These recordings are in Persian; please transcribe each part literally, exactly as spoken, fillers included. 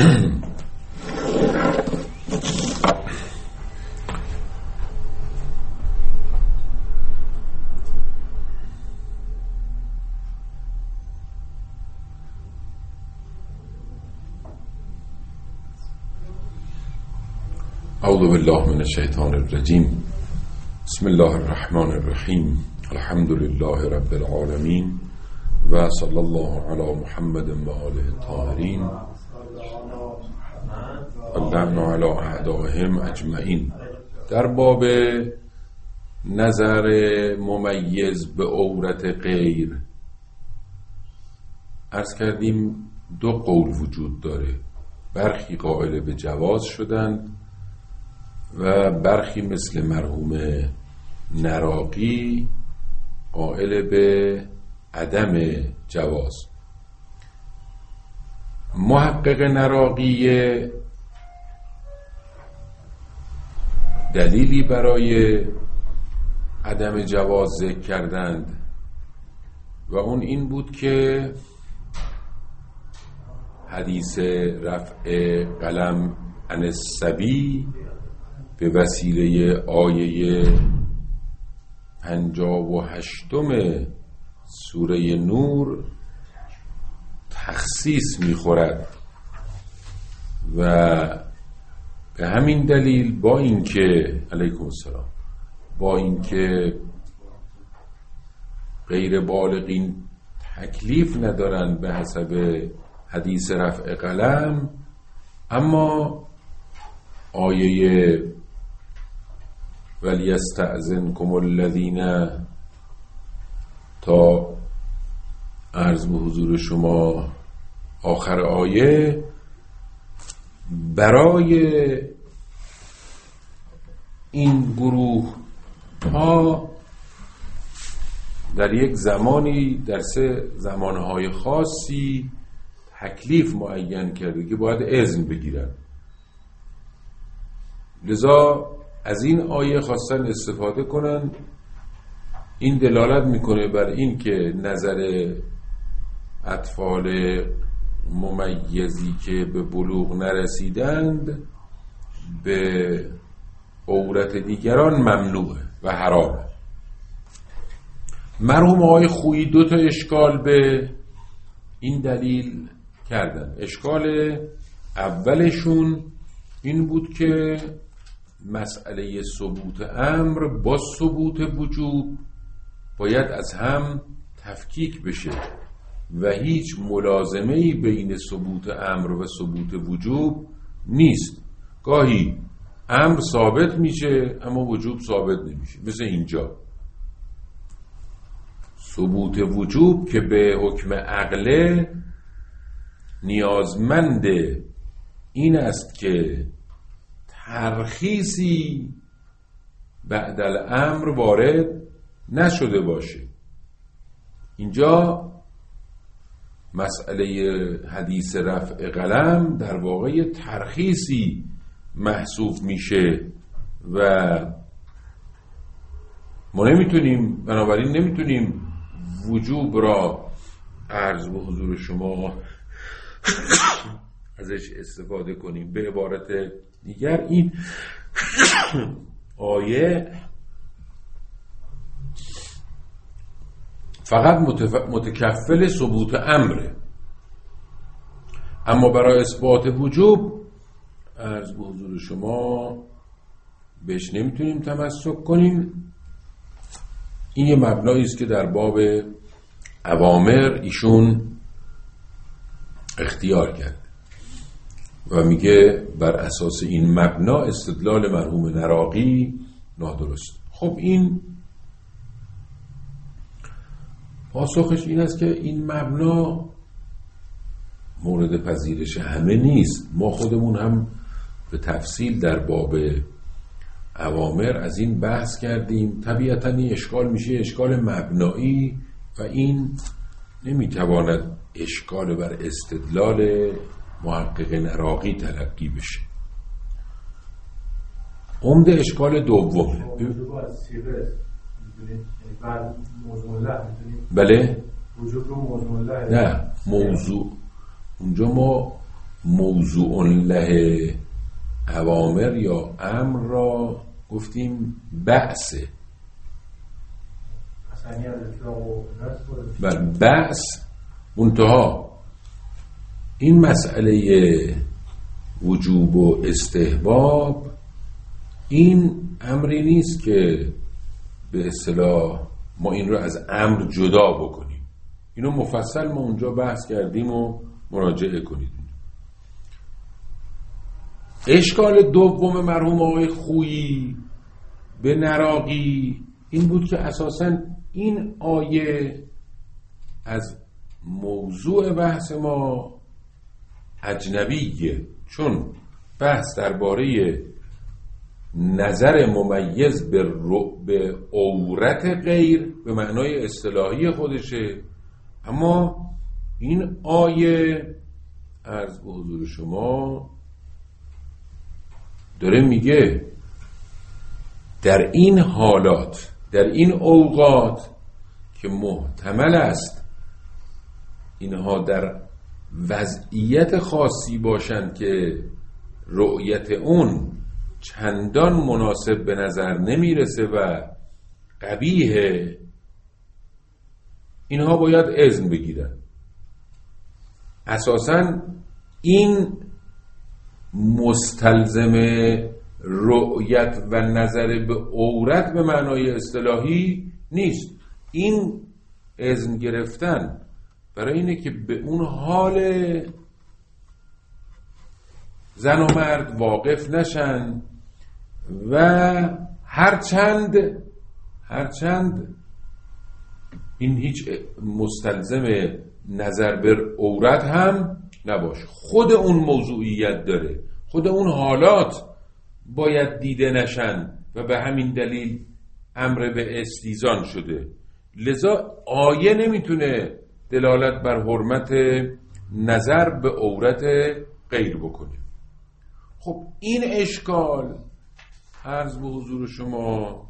اعوذ بالله من الشیطان الرجیم. بسم الله الرحمن الرحیم. الحمد لله رب العالمین و صلی الله علی محمد و آله الطاهرین و لعن علی اعدائهم اجمعین. در باب نظر ممیز به عورت غیر عرض کردیم دو قول وجود داره. برخی قائل به جواز شدند و برخی مثل مرحوم نراقی قائل به عدم جواز. محقق نراقی دلیلی برای عدم جواز ذکر کردند و اون این بود که حدیث رفع قلم عن الصبی به وسیله آیه پنجاه و هشتم سوره نور تخصیص می‌خورد و به همین دلیل با اینکه علیکم السلام با اینکه غیر بالغین تکلیف ندارند به حسب حدیث رفع قلم، اما آیه ولیستأذنکم الذین تا عرض به حضور شما آخر آیه برای این گروه ها در یک زمانی در سه زمانهای خاصی تکلیف معین کرده که باید اذن بگیرن. لذا از این آیه خواستن استفاده کنن. این دلالت میکنه بر این که نظر اطفال ممیزی که به بلوغ نرسیدند به عورت دیگران ممنوعه و حرامه. مرحوم آقای خویی دو تا اشکال به این دلیل کردن. اشکال اولشون این بود که مسئله ثبوت امر با ثبوت وجوب باید از هم تفکیک بشه و هیچ ملازمه‌ای بین ثبوت امر و ثبوت وجوب نیست. گاهی امر ثابت میشه اما وجوب ثابت نمیشه، مثل اینجا ثبوت وجوب که به حکم عقله نیازمند این است که ترخیصی بعد الامر وارد نشده باشه. اینجا مسئله حدیث رفع قلم در واقع ترخیصی محسوب میشه و ما نمیتونیم، بنابراین نمیتونیم وجوب را عرض به حضور شما ازش استفاده کنیم. به عبارت دیگر این آیه فقط متکفل ثبوت امره، اما برای اثبات وجوب عرض به حضور شما بهش نمیتونیم تمسک کنیم. این یه مبنایی است که در باب اوامر ایشون اختیار کرد و میگه بر اساس این مبنا استدلال مرحوم نراقی نادرست. خب این پاسخش این است که این مبنا مورد پذیرش همه نیست. ما خودمون هم به تفصیل در باب اوامر از این بحث کردیم. طبیعتاً این اشکال میشه اشکال مبنایی و این نمیتواند اشکال بر استدلال محقق نراقی تلقی بشه. عمده اشکال دوم بله وجود رو موضوع نه موضوع اونجا ما موضوع له اوامر یا امر را گفتیم بعثه. و بعث منتها این مسئله وجوب و استحباب این امری نیست که به اصطلاح ما این رو از امر جدا بکنیم. اینو مفصل ما اونجا بحث کردیم و مراجعه کنید. اشکال دوم مرحوم آقای خویی به نراقی این بود که اساساً این آیه از موضوع بحث ما اجنبیه، چون بحث درباره نظر ممیز به, به عورت غیر به معنای اصطلاحی خودشه، اما این آیه از به حضور شما داره میگه در این حالات، در این اوقات که محتمل است اینها در وضعیت خاصی باشند که رؤیت اون چندان مناسب به نظر نمیرسه و قبیحه، اینها باید اذن بگیرن. اساساً این مستلزم رؤیت و نظر به عورت به معنای اصطلاحی نیست. این اذن گرفتن برای اینه که به اون حال زن و مرد واقف نشن و هرچند هرچند این هیچ مستلزم نظر به عورت هم نباشه، خود اون موضوعیت داره، خود اون حالات باید دیده نشن و به همین دلیل امر به استیزان شده. لذا آیه نمیتونه دلالت بر حرمت نظر به عورت غیر بکنه. خب این اشکال عرض به حضور شما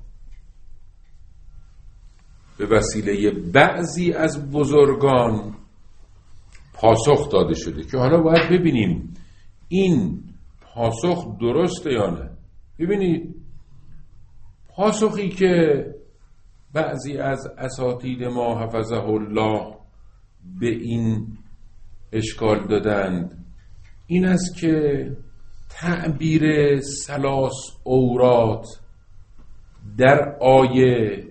به وسیله بعضی از بزرگان پاسخ داده شده که حالا باید ببینیم این پاسخ درسته یا نه. ببینید پاسخی که بعضی از اساتید ما حفظه الله به این اشکال دادند این است که تعبیر ثلاث عورات در آیه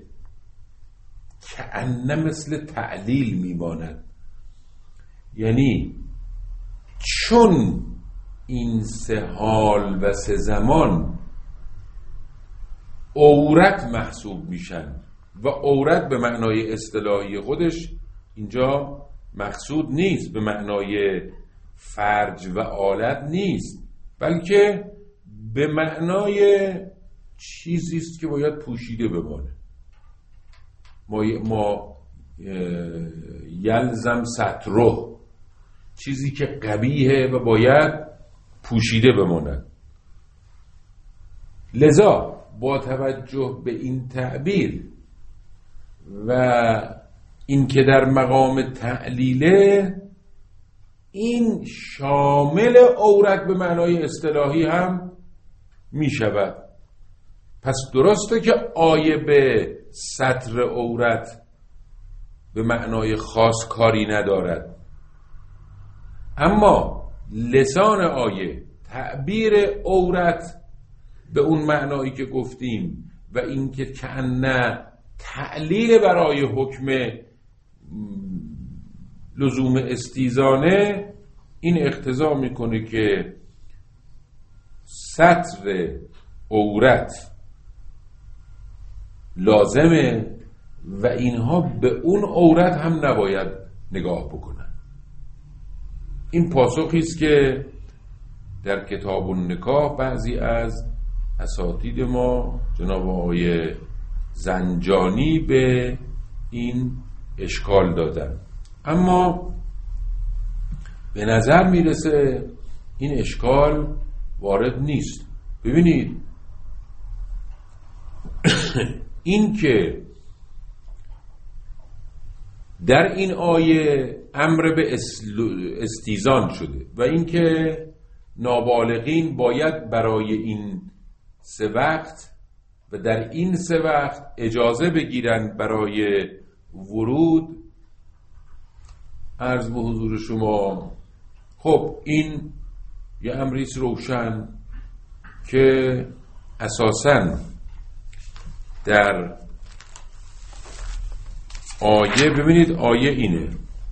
کأنه مثل تعلیل میماند، یعنی چون این سه حال و سه زمان عورت محسوب میشن و عورت به معنای اصطلاحی خودش اینجا مقصود نیست، به معنای فرج و آلت نیست، بلکه به معنای چیزی است که باید پوشیده بمانه. ما, ما یلزم ستره، چیزی که قبیحه و باید پوشیده بماند. لذا با توجه به این تعبیر و این که در مقام تعلیله، این شامل عورت به معنای اصطلاحی هم می شود. پس درسته که آیه به ستر عورت به معنای خاص کاری ندارد، اما لسان آیه تعبیر عورت به اون معنایی که گفتیم و این که کأنه تعلیل برای حکم لزوم استیزانه، این اقتضا میکنه که ستر عورت لازمه و اینها به اون عورت هم نباید نگاه بکنن. این پاسخی است که در کتاب النکاح بعضی از اساتید ما جناب آقای زنجانی به این اشکال دادن، اما به نظر میرسه این اشکال وارد نیست. ببینید این که در این آیه امر به استیزان شده و اینکه نابالغین باید برای این سه وقت و در این سه وقت اجازه بگیرن برای ورود. عرض به حضور شما خب این یه امریست روشن که اساساً در آیه، ببینید آیه اینه: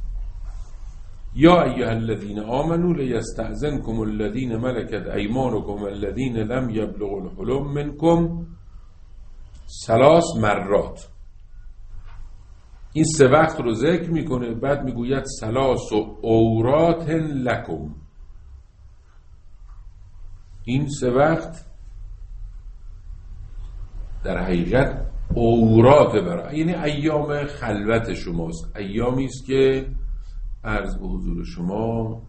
یا ایها الذین آمنوا لیستأذنکم الذین ملکت ایمانکم الذین لم یبلغوا الحلم منکم ثلاث مرات. این سه وقت رو ذکر میکنه، بعد میگوید ثلاث عورات لکم. این سه وقت در حقیقت عورات برای، یعنی ایام خلوت شماست، ایامی است که عرض به حضور شما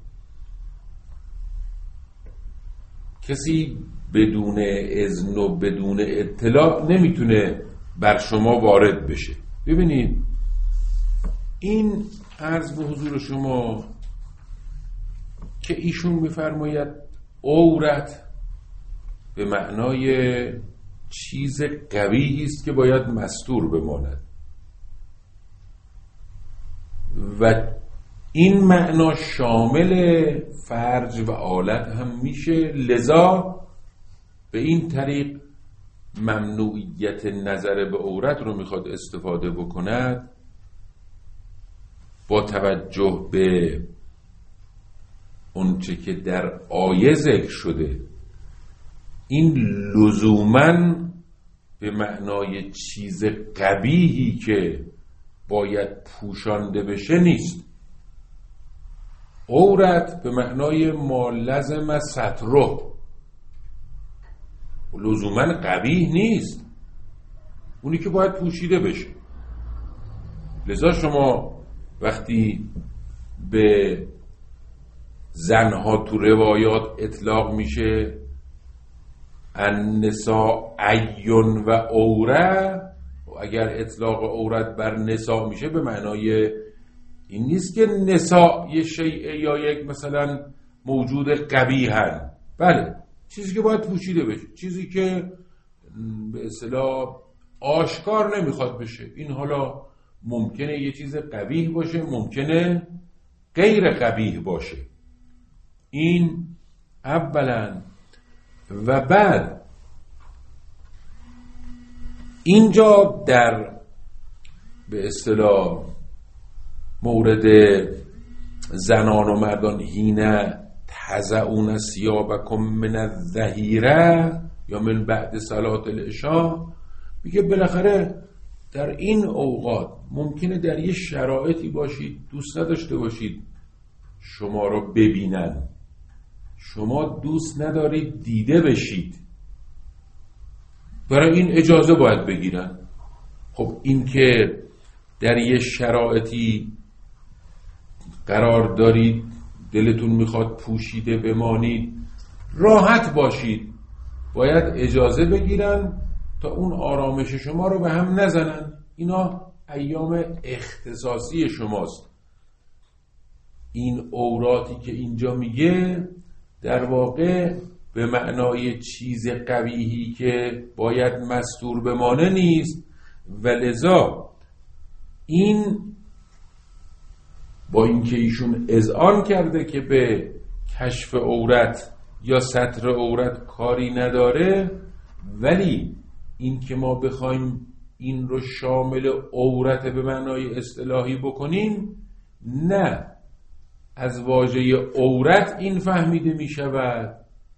کسی بدون اذن و بدون اطلاع نمیتونه بر شما وارد بشه. ببینید این عرض به حضور شما که ایشون میفرماید عورت به معنای چیز قوی است که باید مستور بماند و این معنا شامل فرج و آلت هم میشه، لذا به این طریق ممنوعیت نظر به عورت رو میخواد استفاده بکند با توجه به اونچه که در آیه ذکر شده. این لزوماً به معنای چیز قبیحی که باید پوشانده بشه نیست. عورت به معنای ما لزم ستره، لزوماً قبیح نیست، اونی که باید پوشیده بشه. لذا شما وقتی به زنها تو روایات اطلاق میشه النساء عیون و عوره، اگر اطلاق عورت بر نساء میشه به معنای این نیست که نساء یه شیء یا یک مثلا موجود قبیحن، بله چیزی که باید پوشیده بشه، چیزی که به اصطلاح آشکار نمیخواد بشه. این حالا ممکنه یه چیز قبیح باشه، ممکنه غیر قبیح باشه. این اولا. و بعد اینجا در به اصطلاح مورد زنان و مردان هینه تضعون ثیابکم من الظهیره یا من بعد صلات العشاء، میگه بالاخره در این اوقات ممکنه در یه شرایطی باشید دوست نداشته باشید شما رو ببینن، شما دوست ندارید دیده بشید، برای این اجازه باید بگیرن. خب این که در یه شرایطی قرار دارید دلتون میخواد پوشیده بمانید، راحت باشید، باید اجازه بگیرن تا اون آرامش شما رو به هم نزنن. اینا ایام اختصاصی شماست. این اوراتی که اینجا میگه در واقع به معنای چیز قبیحی که باید مستور بمانه نیست و لذا این با اینکه ایشون اذعان کرده که به کشف عورت یا ستر عورت کاری نداره، ولی این که ما بخوایم این رو شامل عورت به معنای اصطلاحی بکنیم، نه، از واژه عورت این فهمیده می شود،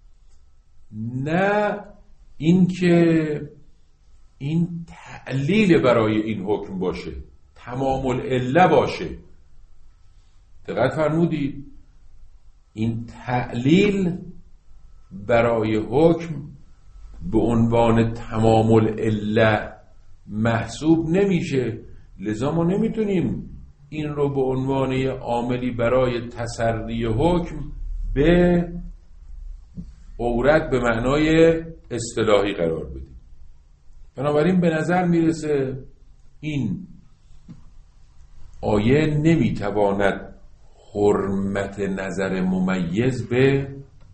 نه این که این تعلیل برای این حکم باشه، تمام العله باشه. دقت فرمودید؟ این تعلیل برای حکم به عنوان تمام العله محسوب نمیشه، لذا ما نمیتونیم این رو به عنوان عاملی برای تسری حکم به عورت به معنای اصطلاحی قرار بدیم. بنابراین به نظر میرسه این آیه نمیتواند حرمت نظر ممیز به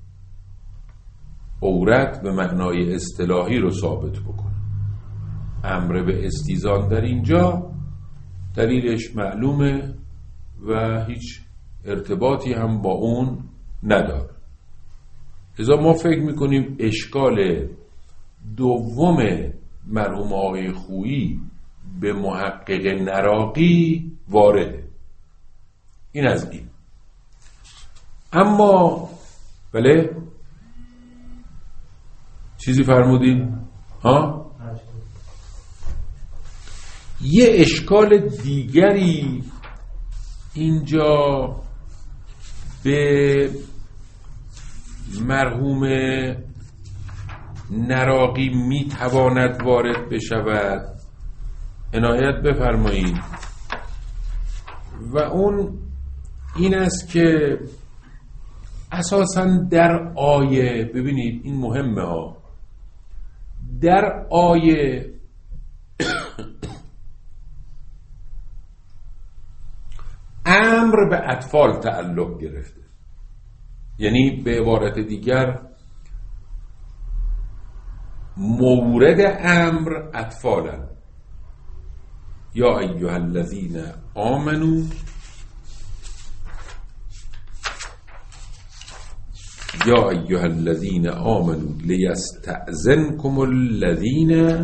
عورت به معنای اصطلاحی رو ثابت بکنه. امر به استیزان در اینجا دلیلش معلومه و هیچ ارتباطی هم با اون نداره. لذا ما فکر میکنیم اشکال دوم مرحوم آقای خویی به محقق نراقی وارده. این از این. اما بله چیزی فرمودین؟ ها؟ یه اشکال دیگری اینجا به مرحوم نراقی میتواند وارد بشود، عنایت بفرمایید، و اون این است که اساساً در آیه، ببینید این مهمه ها، در آیه امر به اطفال تعلق گرفته، یعنی به عبارت دیگر مورد امر اطفالن. یا ایها الذین آمنو یا ایها الذین آمنو لیستأذنکم الذین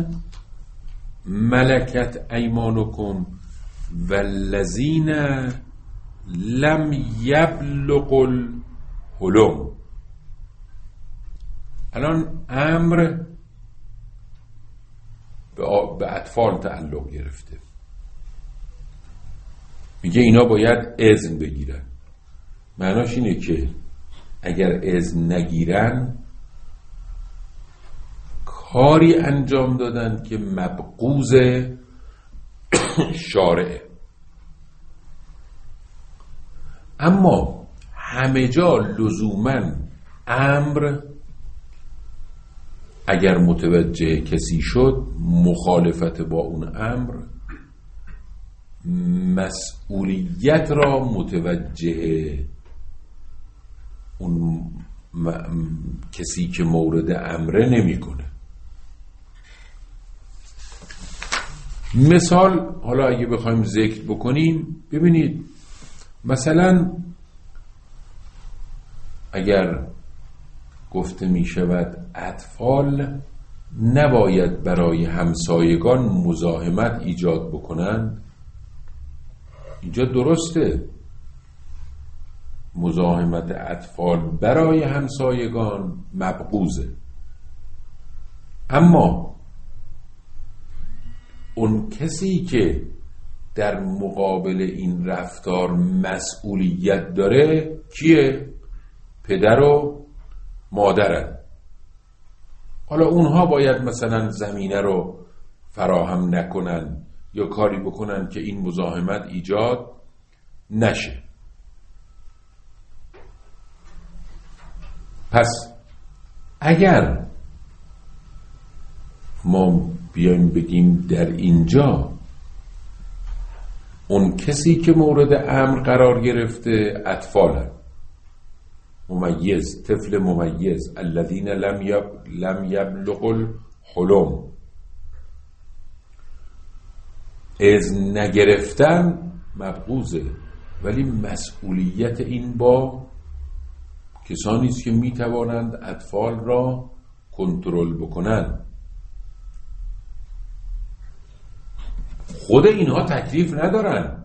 ملکت ایمانکم والذین لم یبلغوا الحلم. الان امر به اطفال تعلق گرفته، میگه اینا باید اذن بگیرن. معناش اینه که اگر اذن نگیرن کاری انجام دادن که مبغوض شارعه. اما همه جا لزوماً امر اگر متوجه کسی شد، مخالفت با اون امر مسئولیت را متوجه اون م... کسی که مورد امره نمیکنه. مثال حالا اگه بخوایم ذکر بکنیم، ببینید مثلا اگر گفته می شود اطفال نباید برای همسایگان مزاحمت ایجاد بکنند، اینجا درسته، مزاحمت اطفال برای همسایگان مبغوضه، اما اون کسی که در مقابل این رفتار مسئولیت داره کیه؟ پدر و مادرن. حالا اونها باید مثلا زمینه رو فراهم نکنن یا کاری بکنن که این مزاحمت ایجاد نشه. پس اگر ما بیایم بگیم در اینجا اون کسی که مورد امر قرار گرفته اطفالن، ممیز، طفل ممیز، الذین لم یب لم یبلغوا الحلم، اذن نگرفتن مبغوضه، ولی مسئولیت این با کسانی است که میتوانند اطفال را کنترل بکنند. خود اینها تکلیف ندارن،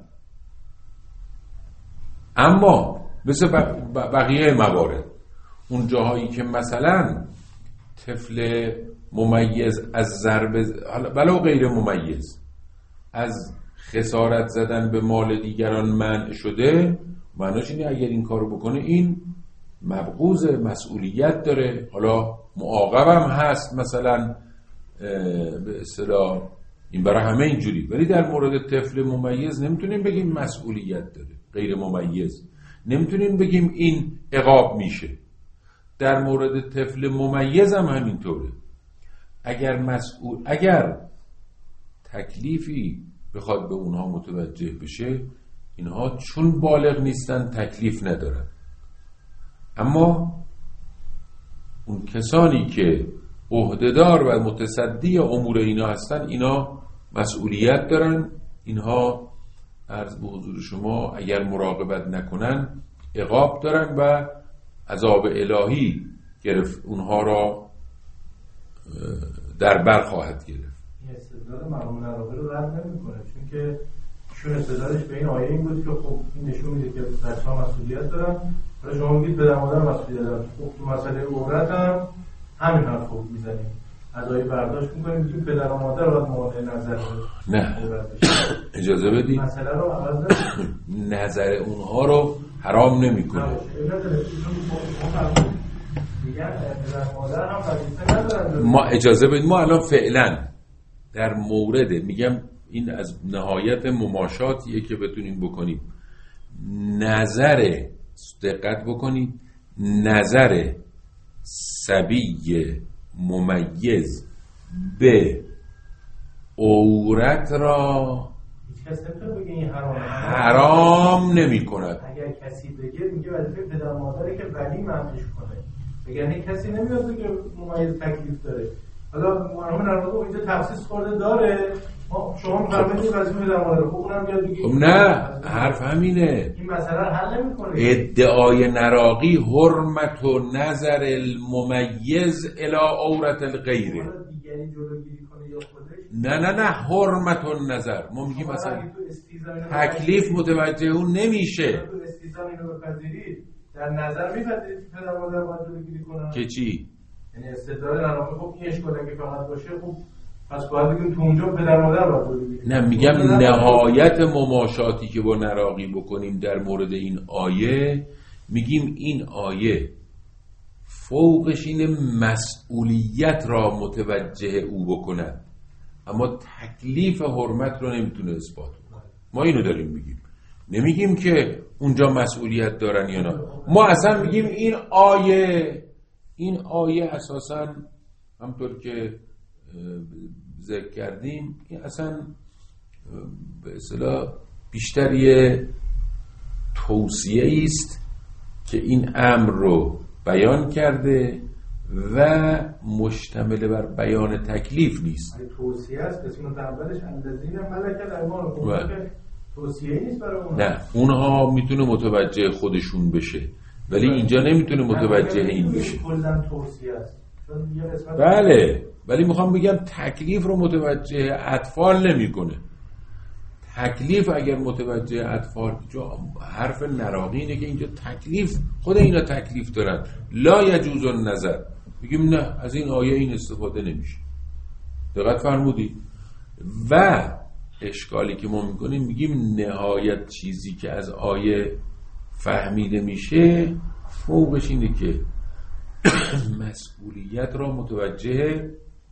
اما مثل بقیه موارد اون جاهایی که مثلا طفل ممیز از ضرب ولو غیر ممیز از خسارت زدن به مال دیگران منع شده، معناش اینه اگر این کارو بکنه این مبغوض، مسئولیت داره، حالا معاقبم هست مثلا به اصطلاح، این برای همه اینجوری. ولی در مورد طفل ممیز نمیتونیم بگیم مسئولیت داره، غیر ممیز نمیتونیم بگیم این عقاب میشه. در مورد طفل ممیز هم همینطوره. اگر مسئول اگر تکلیفی بخواد به اونها متوجه بشه، اینها چون بالغ نیستن تکلیف ندارن. اما اون کسانی که عهدهدار و متصدی امور اینا هستن اینا مسئولیت دارن. اینها عرض به حضور شما اگر مراقبت نکنن عقاب دارن و عذاب الهی گرفت اونها را در بر خواهد گرفت. این استدلال مرحوم نراقی رو رد نمی‌کنه، چون که ایشون استدلالش به این آیه این بود که خب این نشون میده که بچه‌ها مسئولیت دارن، ولی شما میگید پدر مادر مسئولیت دارن. خب تو مسئله عورت هم همین حرف رو میزنیم، ادای برداشت میکنیم، میگیم پدر و مادر باید مورد نظر نه اجازه بدید مسئله رو عوض نکنیم، نظر اونها رو حرام نمیکنه. ما اجازه بدید، ما الان فعلا در مورد میگم این از نهایت مماشاتیه که بتونیم بکنیم. نظر دقت بکنید، نظر صبی ممیز به عورت را حرام نمی کند. اگر کسی بگه میگه وظیفه پدر مادره که ولی منعش کنه، بگه کسی نمیاد که ممیز تکلیف داره. حالا مرحوم نراقی اینجا تخصیص خورده داره، شما فرمودید وظیفه پدر مادره، خب اونم بیاد بگه خب نه، حرف همینه. این مسئله رو حل نمی‌کنه. ادعای نراقی حرمت و نظر الممیز الی عورت الغیر. نه نه نه حرمت و نظر. ما میگیم مثلا تکلیف متوجه اون نمیشه. تو استیزان اینو بپذیرید، در نظر میپذیرید که پدر مادر باید جلوگیری کنن که چی؟ یعنی استدلال نراقی خب این اشکال اگه فقط باشه خب پس باید بگیم تو اونجا پدر مادر باید جلوگیری کنن. نه میگم نهایت مماشاتی که با نراقی بکنیم در مورد این آیه، میگیم این آیه فوقش اینه مسئولیت را متوجه او بکند، اما تکلیف حرمت رو نمیتونه اثبات کنه. ما اینو داریم میگیم، نمیگیم که اونجا مسئولیت دارن یا نه. ما اصلا میگیم این آیه این آیه اساسا همطور که ذکر کردیم این اصلا به اصطلاح بیشتر یه توصیه است که این امر رو بیان کرده و مشتمل بر بیان تکلیف نیست. توصیه است، قسمت اولش الذین ملکت ایمانکم، توصیه نیست برای اونها. نه اونها میتونه متوجه خودشون بشه ولی اینجا نمیتونه متوجه این بشه. کلا توصیه است. بله ولی میخوام بگم تکلیف رو متوجه اطفال نمیکنه. تکلیف اگر متوجه اطفال، حرف نراقی اینه که اینجا تکلیف خود اینا تکلیف دارن. لا یجوز النظر، میگیم نه از این آیه این استفاده نمیشه. دقت فرمودید؟ و اشکالی که ما میکنیم میگیم نهایت چیزی که از آیه فهمیده میشه فوقش اینه که مسئولیت را متوجه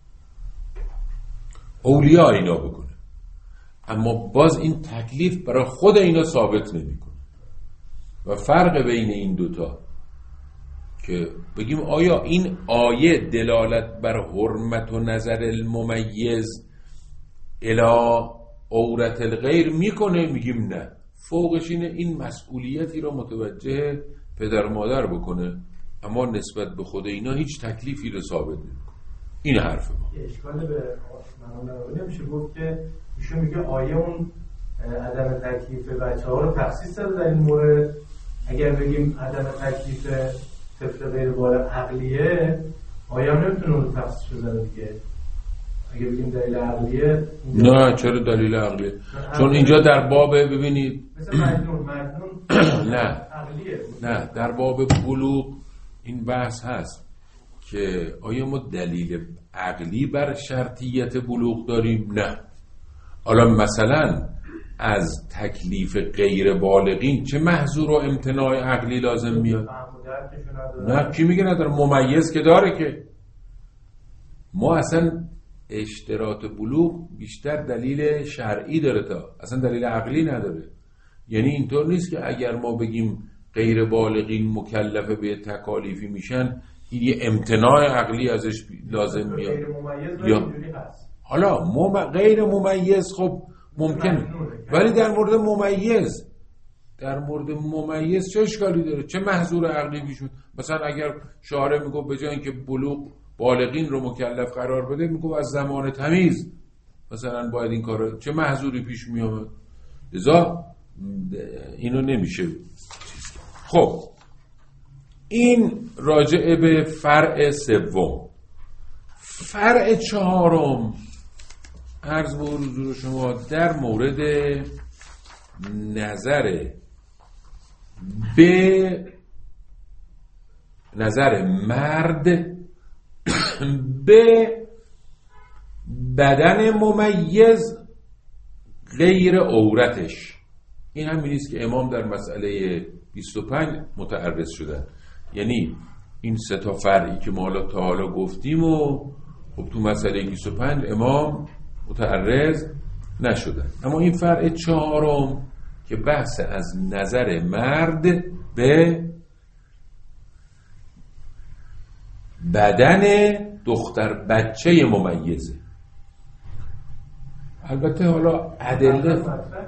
اولیاء اینا بکنه، اما باز این تکلیف برای خود اینا ثابت نمیکنه. و فرق بین این دوتا که بگیم آیا این آیه دلالت بر حرمت و نظر الممیز الی عورت الغیر میکنه، میگیم نه، فوقش اینه این مسئولیتی را متوجه پدر مادر بکنه، اما نسبت به خود اینا هیچ تکلیفی رو ثابت نمیکنه. این حرف ما. یه اشکال به منو نمیشه گفت که ایشون میگه آیه اون عدم تکلیف بچه‌ها رو تخصیص داده در این مورد. اگر بگیم عدم تکلیف طفل غیر بالغ عقلیه، آیه هم نمیتونه اون رو تخصیص بزنه دیگه. اگه بگیم دلیل عقلیه، نه چرا دلیل عقلیه؟ چون اینجا در باب ببینید مثل مجنون مجنون نه عقلیه. نه در باب بلوغ این بحث هست که آیا ما دلیل عقلی بر شرطیت بلوغ داریم؟ نه. حالا مثلا از تکلیف غیر بالغین چه محظور و امتناع عقلی لازم میاد؟ نه کی میگه نداره؟ ممیز که داره. که ما اصلا اشتراط بلوغ بیشتر دلیل شرعی داره تا اصلا دلیل عقلی نداره. یعنی اینطور نیست که اگر ما بگیم غیر بالغین مکلف به تکالیفی میشن این یه امتناع عقلی ازش لازم میاد. یا حالا مم... غیر ممیز خب ممکنه، ولی در مورد ممیز در مورد ممیز چه اشکالی داره؟ چه محظور عقلی پیش میاد؟ مثلا اگر شارع میگه به جای اینکه بلوغ بالغین رو مکلف قرار بده میگه از زمان تمیز مثلا باید این کارو، چه محظوری پیش میاد؟ لذا اینو نمیشه. خب این راجع به فرع سوم. فرع چهارم عرض به حضور شما در مورد نظر به نظر مرد به بدن ممیز غیر عورتش. این همین است که امام در مسئله بیست و پنج متعرض شدن. یعنی این سه تا فرعی که ما حالا تا حالا گفتیم و خب تو مسئله بیست و پنج امام متعرض نشدن. اما این فرع چهارم که بحث از نظر مرد به بدن دختر بچه ممیزه. البته حالا ادله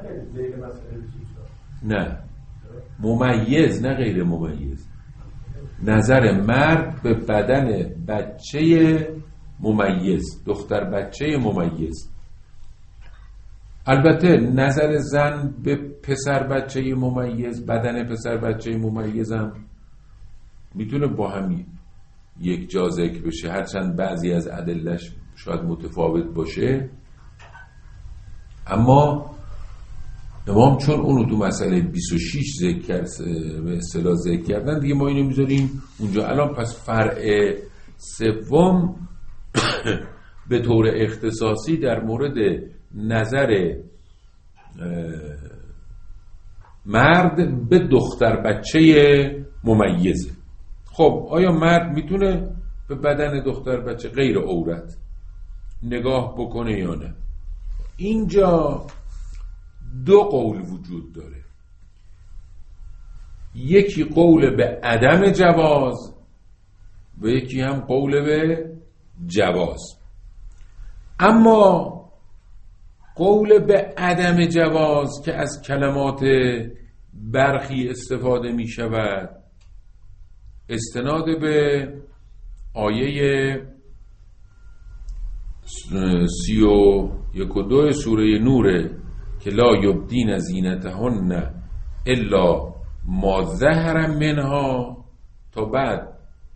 نه ممیز نه غیر ممیز، نظر مرد به بدن بچه ممیز، دختر بچه ممیز. البته نظر زن به پسر بچه ممیز، بدن پسر بچه ممیز هم میتونه با هم یک جا ذکر بشه، هرچند بعضی از ادله‌اش شاید متفاوت باشه. اما امام چون اونو تو مسئله بیست و شش ذکر کرد، به اصطلاح ذکر کردن دیگه، ما اینو میذاریم اونجا. الان پس فرع سوم به طور اختصاصی در مورد نظر مرد به دختر بچه ممیزه. خب آیا مرد میتونه به بدن دختر بچه غیر عورت نگاه بکنه یا نه؟ اینجا دو قول وجود داره. یکی قول به عدم جواز و یکی هم قول به جواز. اما قول به عدم جواز که از کلمات برخی استفاده می شود استناد به آیه سی و یک و دو سوره نوره که لا یبدین زینتهن الا ما ظهر منها تا بعد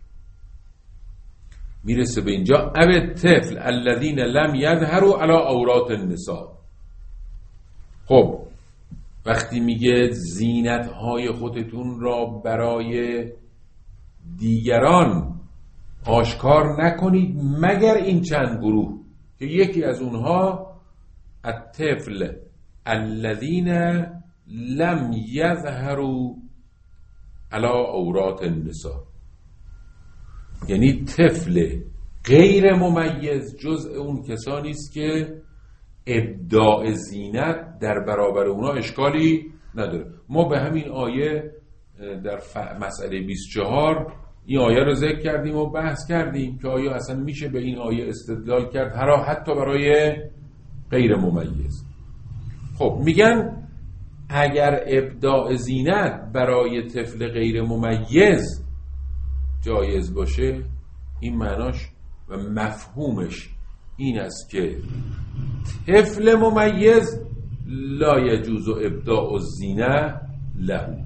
میرسه به اینجا او طفل الذین لم یظهروا علی عورات النساء. خب وقتی میگه زینت های خودتون را برای دیگران آشکار نکنید مگر این چند گروه که یکی از اونها الطفل الذین لم یظهروا علی عورات النساء، یعنی طفل غیر ممیز جزء اون کسانی است که ابداع زینت در برابر اونا اشکالی نداره. ما به همین آیه در مسئله بیست و چهار این آیه رو ذکر کردیم و بحث کردیم که آیا اصلا میشه به این آیه استدلال کرد هر حتی برای غیر ممیز. خب میگن اگر ابداع زینت برای طفل غیر ممیز جایز باشه، این معناش و مفهومش این است که طفل ممیز لا یجوز ابداع الزینه له.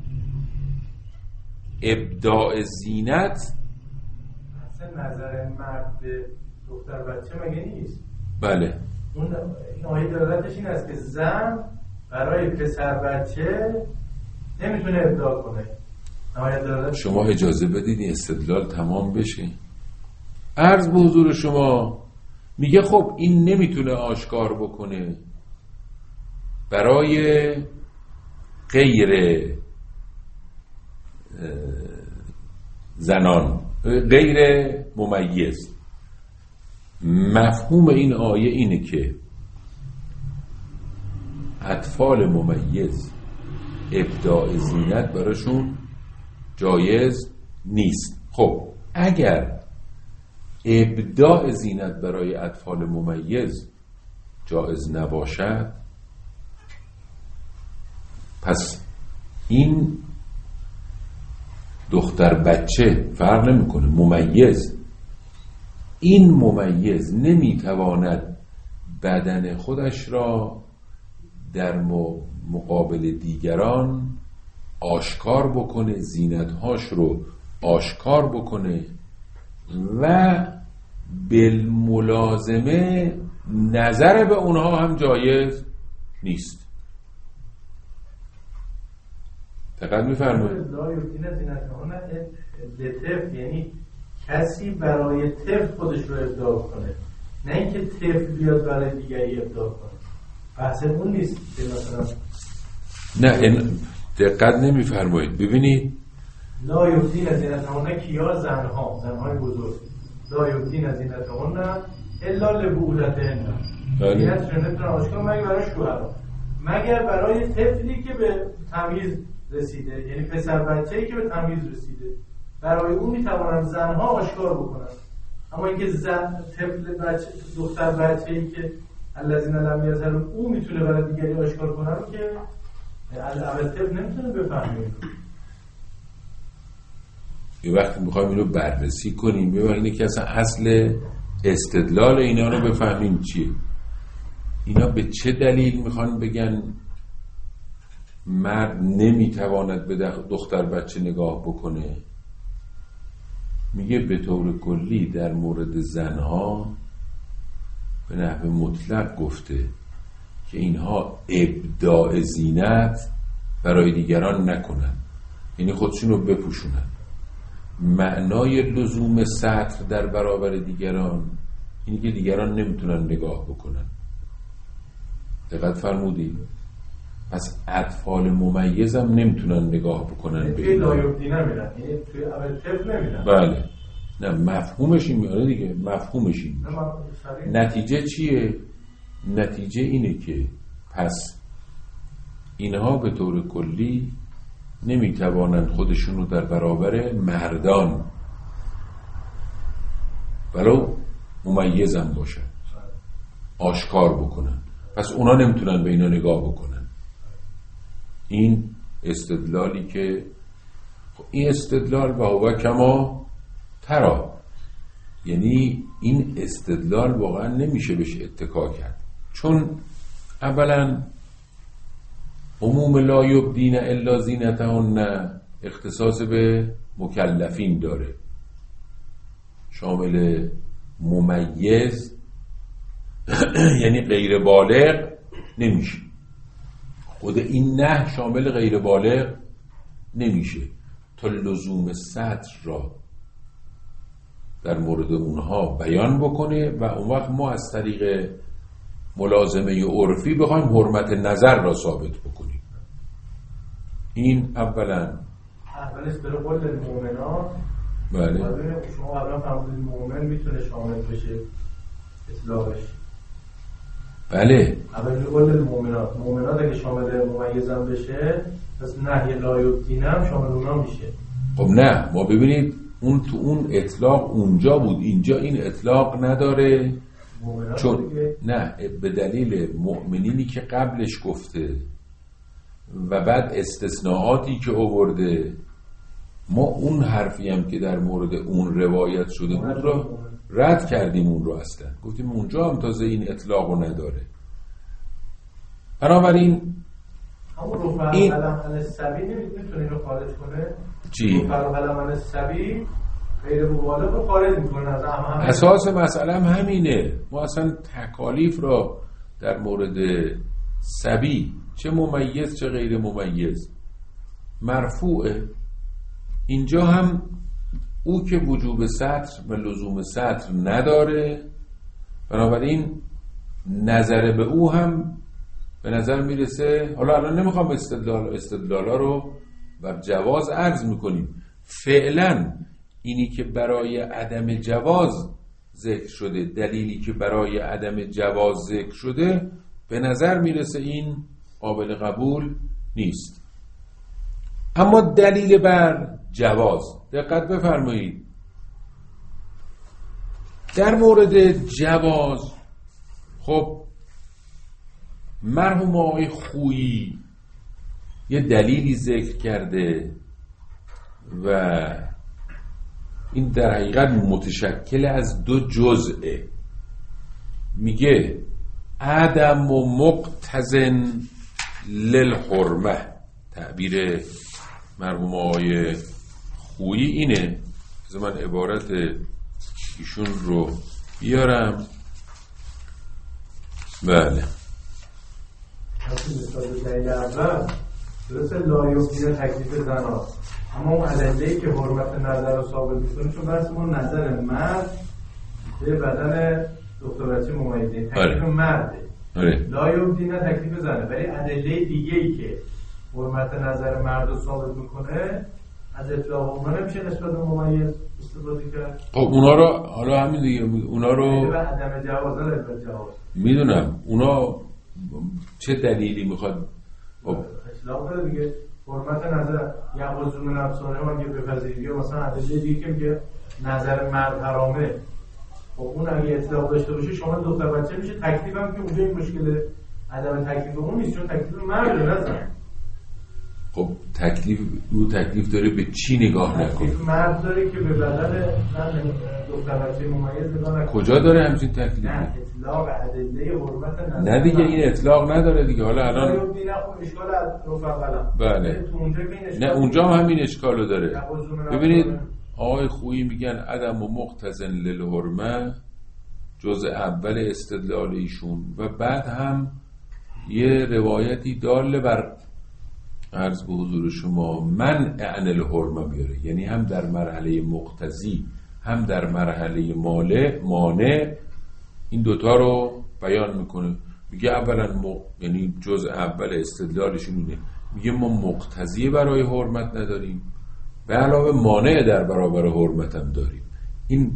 ابداع زینت اصلا نظر مرد به دختر بچه مگه نیست؟ بله. اون این آیه دلالتش این است که زن برای پسر بچه نمیتونه ابداع کنه. شما اجازه بدید این استدلال تمام بشه. عرض به حضور شما میگه خب این نمیتونه آشکار بکنه برای غیر زنان غیر ممیز. مفهوم این آیه اینه که اطفال ممیز ابداع زینت براشون جایز نیست. خب اگر ابداع زینت برای اطفال ممیز جایز نباشد، پس این دختر بچه فرق نمیکنه، ممیز، این ممیز نمیتواند بدن خودش را در مقابل دیگران آشکار بکنه، زینتهاش رو آشکار بکنه و بالملازمه نظر به اونها هم جایز نیست. دقت می‌فرمایید؟ لا یمکن زینتهان لطف، یعنی کسی برای طفل خودش رو ابداع کنه، نه اینکه طفل بیاد برای دیگری ابداع کنه. بحث اون نیست که مثلا نه این دقت نمی‌فرمایید. ببینید لا یمکن زینتهان کیا؟ زنها، زنهای بزرگ. لا یمکن زینتهان الا لبعولتهن، زینت رو نمیتونن آشکار مگر برای شوهرها، مگر برای طفلی که به تمیز رسیده، یعنی پسر بچه‌ای که به تمیز رسیده، برای اون میتوانن زنها آشکار بکنن. اما اینکه زن طفل بچه دختر بچه‌ای که الذین لم یظهروا اون میتونه برای دیگری آشکار کنه رو که اول طفل نمیتونه بفهمه. یه وقتی میخوایم اینو بررسی کنیم ببینید که اصلا اصل استدلال اینا رو بفهمیم چیه. اینا به چه دلیل میخوان بگن مرد نمیتواند به دختر بچه نگاه بکنه؟ میگه به طور کلی در مورد زنها به نحو مطلق گفته که اینها ابداع زینت برای دیگران نکنن، یعنی خودشون رو بپوشونن. معنای لزوم ستر در برابر دیگران اینی که دیگران نمیتونن نگاه بکنن. دقت فرمودید؟ پس اطفال ممیز هم نمیتونن نگاه بکنن. توی لایوبدی نمیرن، یعنی توی اول طفل نمیرن. بله نه مفهومش این میاره دیگه، مفهومش این نتیجه چیه؟ نتیجه اینه که پس اینها به طور کلی نمیتوانند خودشون رو در برابر مردان ولو ممیزم باشن آشکار بکنن، پس اونا نمیتونن به اینا نگاه بکنن. این استدلالی که این استدلال و هو کما ترا، یعنی این استدلال واقعا نمیشه بهش اتکا کرد، چون اولا عموم لا یبدین الا زینتهن اختصاص به مکلفین داره، شامل ممیز یعنی غیر بالغ نمیشه. خود این نه شامل غیر بالغ نمیشه تا لزوم ستر را در مورد اونها بیان بکنه و اون وقت ما از طریق ملازمه عرفی بخوایم حرمت نظر را ثابت بکنیم. این اولا اولش بره قول المؤمنات. بله شما قبلا فرمودید مؤمن میتونه شامل بشه اطلاقش. بله اول قول المؤمنات، مؤمنات اگه شامل ممیزم بشه پس نهی لا یبدین هم شامل اونا میشه. خب نه، ما ببینید اون تو اون اطلاق اونجا بود، اینجا این اطلاق نداره، چون نه به دلیل مؤمنینی که قبلش گفته و بعد استثناءاتی که آورده. ما اون حرفی هم که در مورد اون روایت شده بود رو رد کردیم، اون رو اصلا گفتیم اونجا هم تازه این اطلاق رو نداره. بنابراین همون رفع القلم عن الصبی نمیتونه اینو خارج کنه. چی؟ رفع القلم عن الصبی غیر مبالغ رو خارج میکنه از همه. اساس مسئله هم همینه. ما اصلا تکالیف را در مورد صبی چه ممیز چه غیر ممیز مرفوعه. اینجا هم او که وجوب ستر و لزوم ستر نداره، بنابراین نظر به او هم به نظر میرسه. حالا الان نمیخوام استدلال استدلالا رو بر جواز عرض میکنیم. فعلا اینی که برای عدم جواز ذکر شده، دلیلی که برای عدم جواز ذکر شده، به نظر میرسه این قابل قبول نیست. اما دلیل بر جواز، دقت بفرمایید، در مورد جواز خب مرحوم آقای خویی یه دلیلی ذکر کرده و این در حقیقت متشکل از دو جزئه. میگه عدم و مقتضن للحرمه، تعبیر مرحوم آقای خویی اینه. از من عبارت ایشون رو بیارم. بله دلیل اول درسته لایوبدین تکلیف زنان، اما اون ادله‌ای که حرمت نظر رو ثابت می‌کنه چون بحثمون نظر مرد به بدن دختر بچه ممیزه تکلیف مرده. آره. لایوبدین تکلیف زنه، ولی ادله دیگه‌ای که حرمت نظر مرد رو ثابت می‌کنه از اطلاق اونها نمیشه نسبت به ممیز استفاده کرد. خب اونا رو حالا همین دیگه اونا رو به عدم جواز نه جواز میدونم اونا چه دلیلی میخواد اطلاق داره دیگه. حرمت نظر یعوذ من افسانه ما که بپذیری یا مثلا ادله دیگه که میگه نظر مرد حرامه، خب اون اگه اطلاق داشته باشه شما دختر بچه میشه تکلیف هم که اونجا این مشکل عدم تکلیف اون نیست چون تکلیف مرد نظر. خب تکلیف او تکلیف داره به چی نگاه نکنه؟ تکلیف مرد داره که به بدن دختر بچه ممیز نگاه نکنه. کجا داره همچین تکلیفی؟ نه اطلاق ادله حرمت نظر نه دیگه این اطلاق نداره دیگه. حالا الان اشکال رفع بله نه اونجا هم همین اشکالو داره. ببینید آقای خویی میگن عدم و مقتضن للحرمه جزء اول استدلال ایشون و بعد هم یه روایتی داله بر عرض به حضور شما منع عن الحرمه بیاره، یعنی هم در مرحله مقتضی هم در مرحله ماله مانع این دوتا رو بیان میکنه. میگه اولا م... یعنی جزء اول استدلالشون اینه، میگه ما مقتضی برای حرمت نداریم به علاوه مانع در برابر حرمت هم داریم. این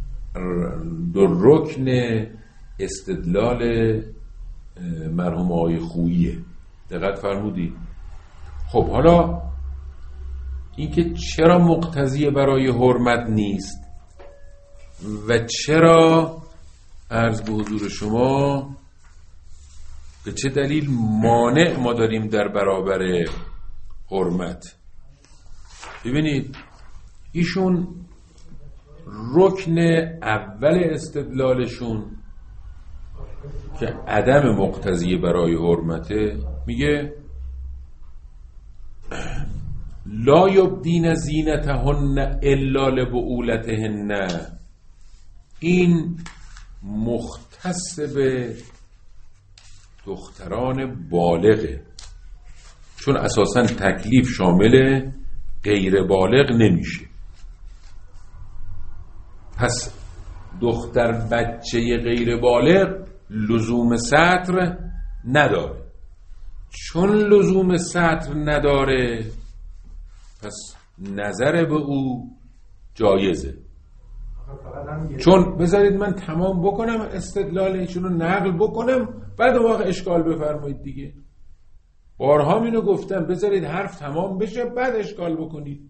دو رکن استدلال مرحوم آقای خوییه. دقت فرمودید؟ خب حالا اینکه چرا مقتضی برای حرمت نیست و چرا عرض به حضور شما به چه دلیل مانع ما داریم در برابر حرمت. ببینید ایشون رکن اول استدلالشون که عدم مقتضی برای حرمته میگه لا یبدین زینتهن الا لبعولتهن. این مختص به دختران بالغه، چون اساساً تکلیف شامل غیر بالغ نمیشه. پس دختر بچه غیر بالغ لزوم ستر نداره. چون لزوم ستر نداره پس نظر به او جایزه. چون بذارید من تمام بکنم استدلال ایشون رو نقل بکنم بعد واقع اشکال بفرمایید دیگه. بارها اینو گفتم بذارید حرف تمام بشه بعد اشکال بکنید.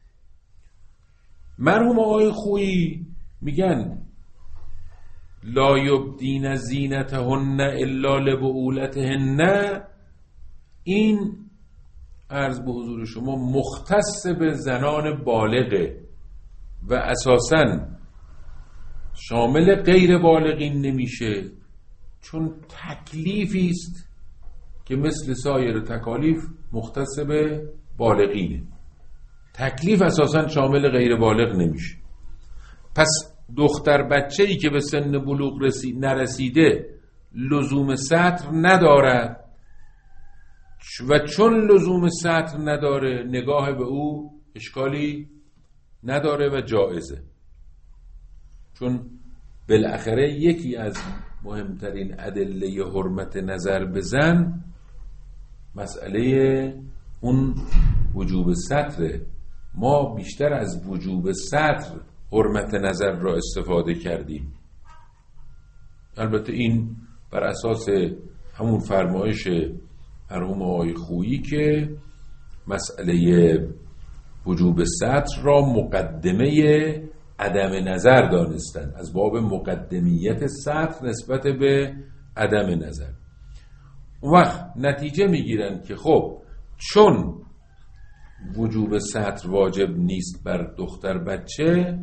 مرحوم آقای خویی میگن لا یبدین زینتهن الا لبعولتهن. این عرض به حضور شما مختص به زنان بالغه و اساساً شامل غیر بالغین نمیشه، چون تکلیفی است که مثل سایر تکالیف مختص به بالغینه. تکلیف اساساً شامل غیر بالغ نمیشه. پس دختر بچه‌ای که به سن بلوغ رسید نرسیده لزوم ستر ندارد و چون لزوم ستر نداره نگاه به او اشکالی نداره و جایزه. چون بالاخره یکی از مهمترین ادله حرمت نظر به زن مسئله اون وجوب ستره. ما بیشتر از وجوب ستر حرمت نظر را استفاده کردیم. البته این بر اساس همون فرمایش مرحوم آقای خویی که مسئله وجوب ستر را مقدمه عدم نظر دانستن، از باب مقدمیت ستر نسبت به عدم نظر. اون وقت نتیجه میگیرن که خب چون وجوب ستر واجب نیست بر دختر بچه،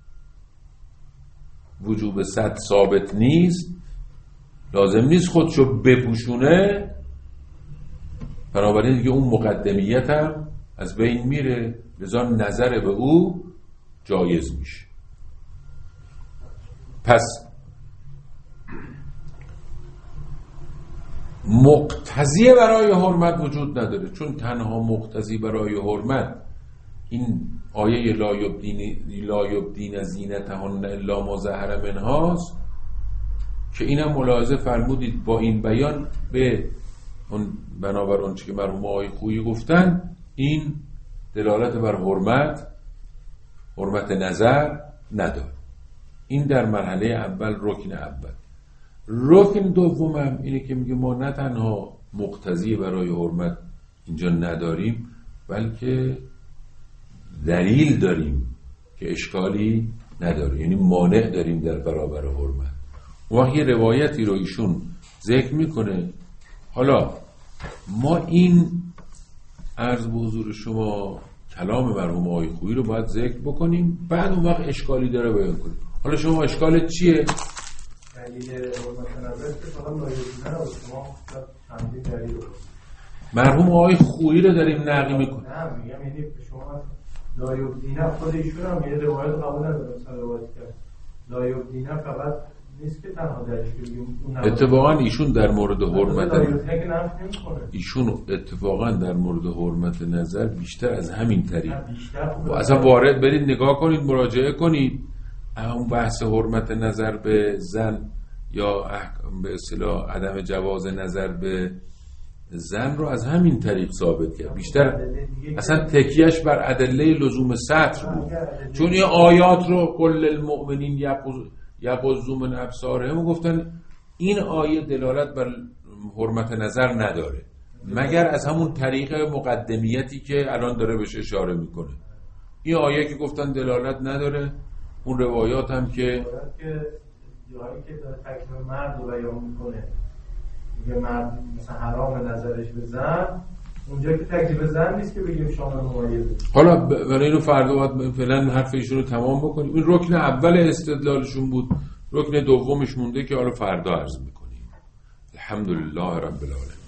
وجوب ستر ثابت نیست، لازم نیست خودشو بپوشونه، بنابراین دیگه اون مقدمیت هم از بین میره، لذا نظر به او جایز میشه. پس مقتضی برای حرمت وجود نداره، چون تنها مقتضی برای حرمت این آیه لا یبدین لا یبدین زینتهن الا ما ظهر منهاست که اینم ملاحظه فرمودید با این بیان به اون بنابر اون چی که مرحوم آقای خویی گفتن، این دلالت بر حرمت حرمت نظر نداره. این در مرحله اول رکن اول. رکن دومم اینه که میگه ما نه تنها مقتضی برای حرمت اینجا نداریم، بلکه دلیل داریم که اشکالی نداره، یعنی مانع داریم در برابر حرمت. وقتی یه روایتی رو ایشون ذکر میکنه، حالا ما این عرض به حضور شما کلام مرحوم آقای خویی رو باید ذکر بکنیم، بعد اون وقت اشکالی داره بیان کنیم. حالا شما اشکالت چیه؟ دلیل حرمت نظر که فقط لایبینه رو شما چندین دلیل رو مرحوم آقای خویی رو داریم نقل میکنیم. نه میگم یعنی شما لایبینه خود ایشون هم یه روایت قبول نداره، مثلا روایت کرد لایبینه فقط نیست که تنها دلیلش بگیم. اتفاقا ایشون در مورد حرمت ایشون اتفاقا در مورد حرمت نظر بیشتر از همین طریق و اصلا وارد برید نگاه کنید، مراجعه کنید، اون بحث حرمت نظر به زن یا به اصطلاح عدم جواز نظر به زن رو از همین طریق ثابت کرد. بیشتر اصلا تکیهش بر ادله لزوم ستر بود، چون این آیات رو کل المؤمنین یغضوا من ابصارهم گفتن این آیه دلالت بر حرمت نظر نداره مگر از همون طریق مقدمیتی که الان داره بهش اشاره میکنه. این آیه که گفتن دلالت نداره، اون روایات هم که جایی که داره تکلیف مرد رو بیان میکنه، میگه مرد مثلا حرام نظرش به زن، اونجا که تکلیف زن نیست که بگیم شامل ممایزه. حالا برای اینو فردا باید فعلا حرف ایشون رو تمام بکنیم. این رکن اول استدلالشون بود، رکن دومش مونده که حالا فردا عرض میکنیم. الحمدلله رب العالمین.